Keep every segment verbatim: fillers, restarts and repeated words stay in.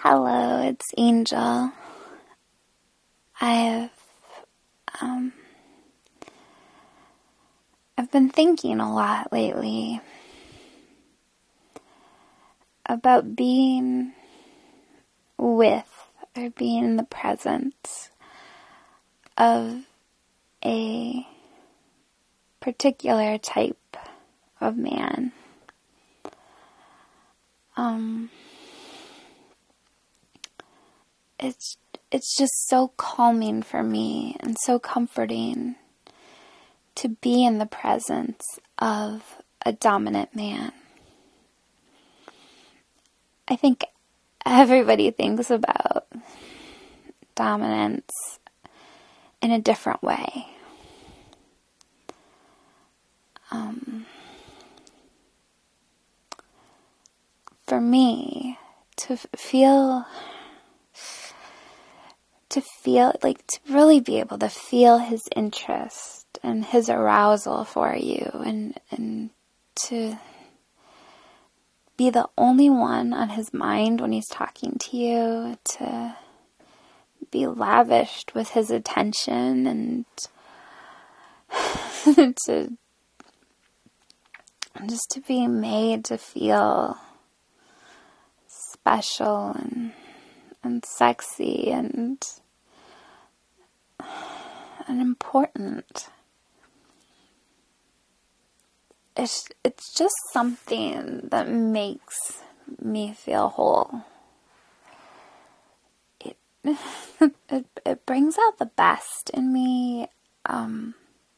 Hello, it's Angel. I've, um, I've been thinking a lot lately about being with or being in the presence of a particular type of man. Um, it's, it's just so calming for me and so comforting to be in the presence of a dominant man. I think everybody thinks about dominance in a different way. Um, for me, to feel, to feel, like, to really be able to feel his interest and his arousal for you, and, and to be the only one on his mind when he's talking to you, to be lavished with his attention, and to just to be made to feel special and and sexy and and important. It's it's just something that makes me feel whole. It it it brings out the best in me. Um,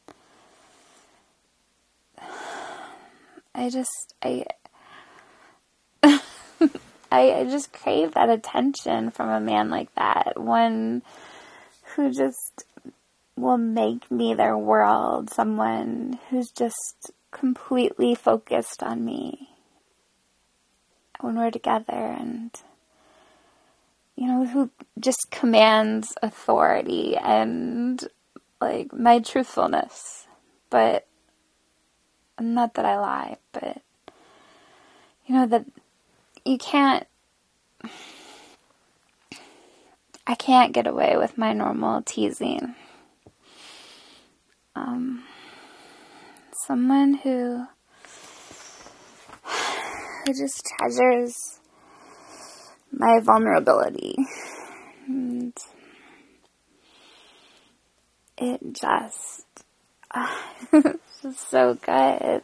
I just I I I just crave that attention from a man like that. One who just will make me their world. Someone who's just completely focused on me when we're together, and, you know, who just commands authority and, like, my truthfulness. But not that I lie, but, you know, that you can't, I can't get away with my normal teasing. Um, someone who, who just treasures my vulnerability. And it just, uh, it's just so good.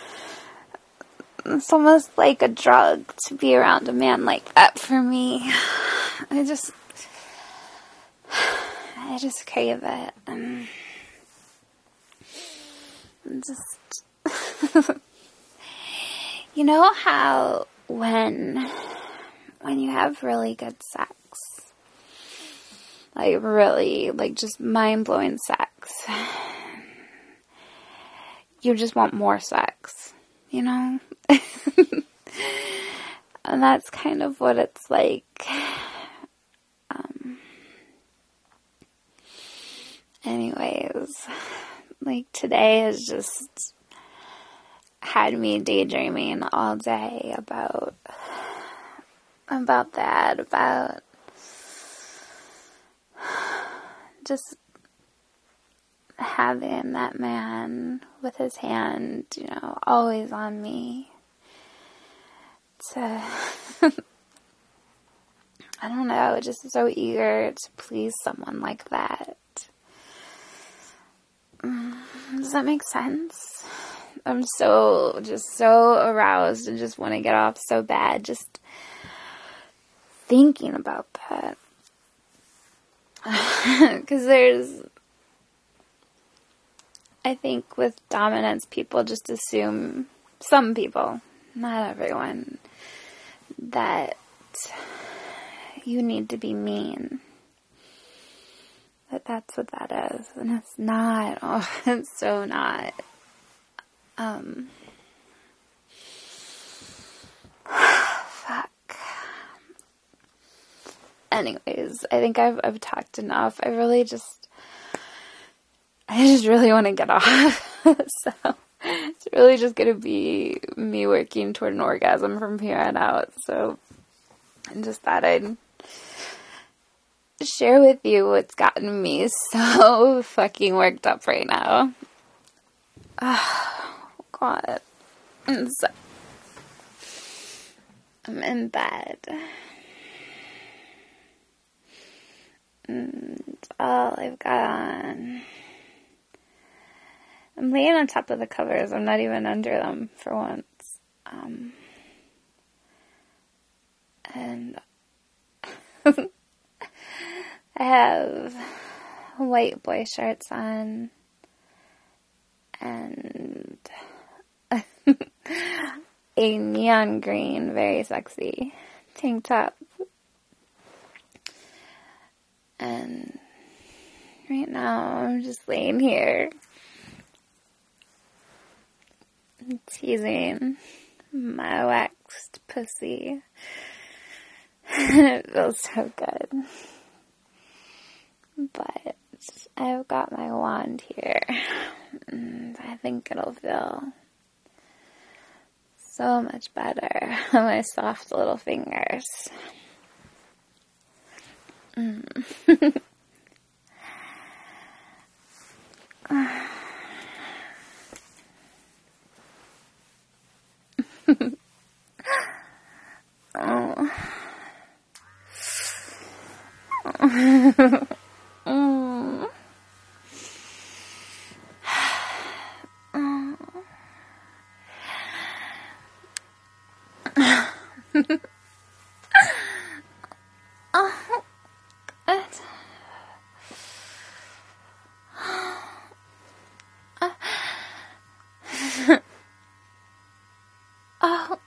It's almost like a drug to be around a man like that for me. I just, I just crave it. Um, just, you know how when, when you have really good sex, like really, like just mind-blowing sex, you just want more sex, you know? And that's kind of what it's like. Um, anyways, like today has just had me daydreaming all day about, about that, about just having that man with his hand, you know, always on me. To, I don't know, just so eager to please someone like that. Does that make sense? I'm so, just so aroused and just want to get off so bad just thinking about that. Because there's, I think with dominance, people just assume, some people, not everyone, that you need to be mean. That that's what that is. And it's not. Oh, it's so not. Um, fuck. Anyways, I think I've, I've talked enough. I really just, I just really want to get off. So, it's really just going to be me working toward an orgasm from here on out. So, I just thought I'd share with you what's gotten me so fucking worked up right now. Oh, God. And so, I'm in bed. And all I've got on, I'm laying on top of the covers. I'm not even under them for once. Um, and I have white boy shorts on and a neon green, very sexy tank top. And right now I'm just laying here teasing my waxed pussy. It feels so good. But I've got my wand here, and I think it'll feel so much better on my soft little fingers. Mm. Oh. Mm. Oh, God. Oh.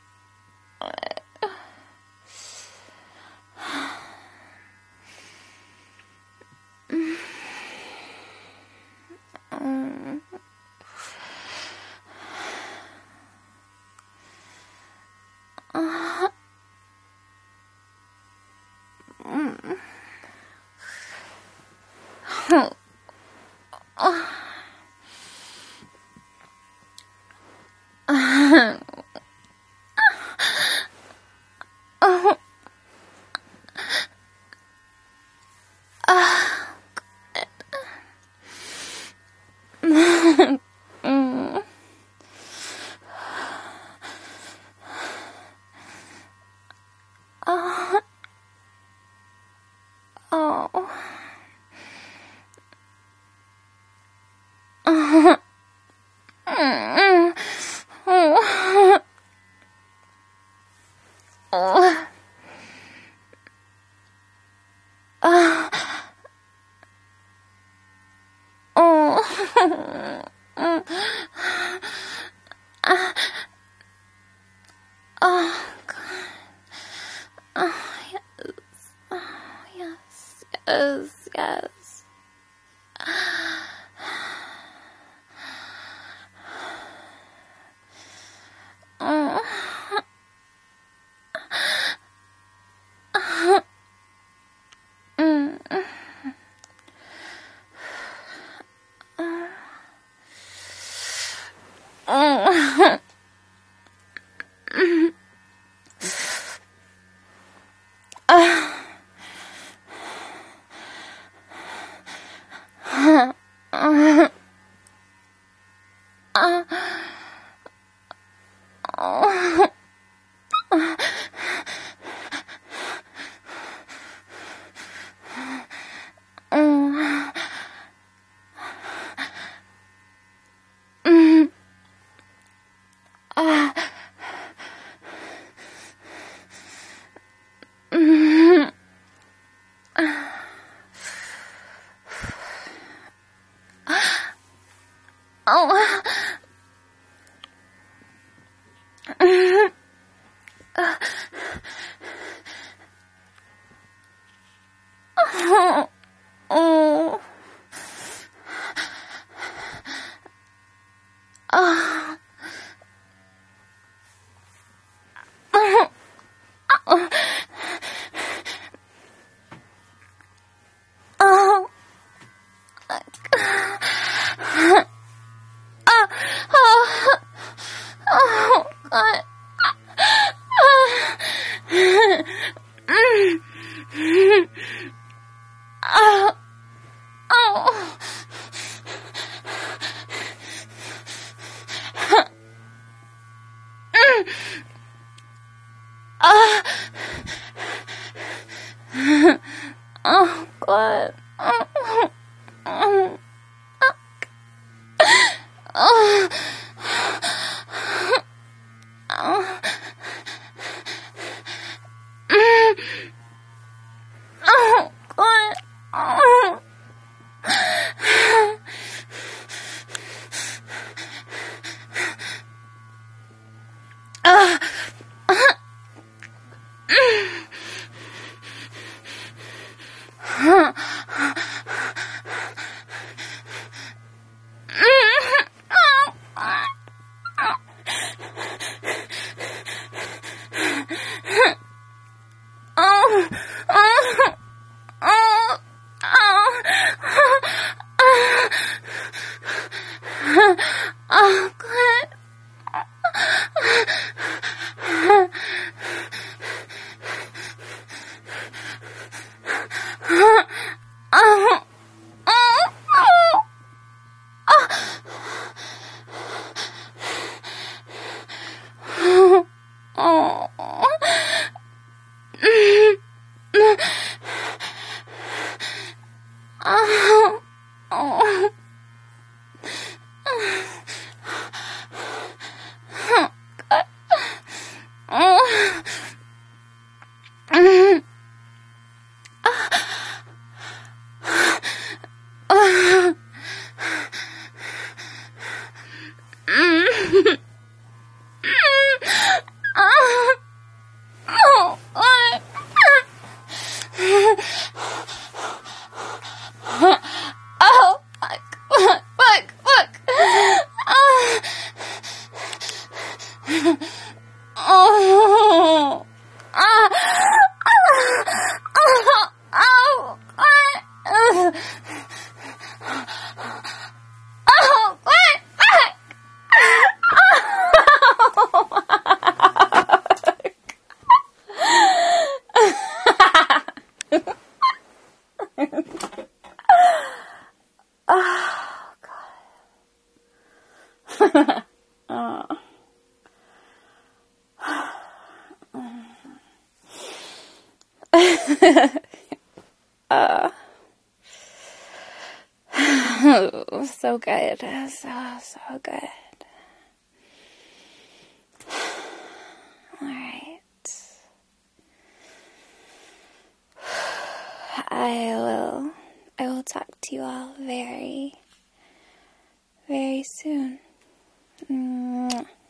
Yes, yes. Oh. Mm. Oh. Ah! Oh, God. Oh. Oh. Oh. Oh. Oh, God. Oh. Uh. Huh. Oh, oh, oh, oh, oh, God. Oh, oh, oh, oh, oh. Oh, oh, God. Oh, oh, oh, oh, oh, fuck, fuck, fuck, fuck. Oh, oh, ah, oh, oh, oh, oh, what? Oh, God. Oh. uh. So good. So, so good. Alright. I will, I will talk to you all very, very soon. Mwah.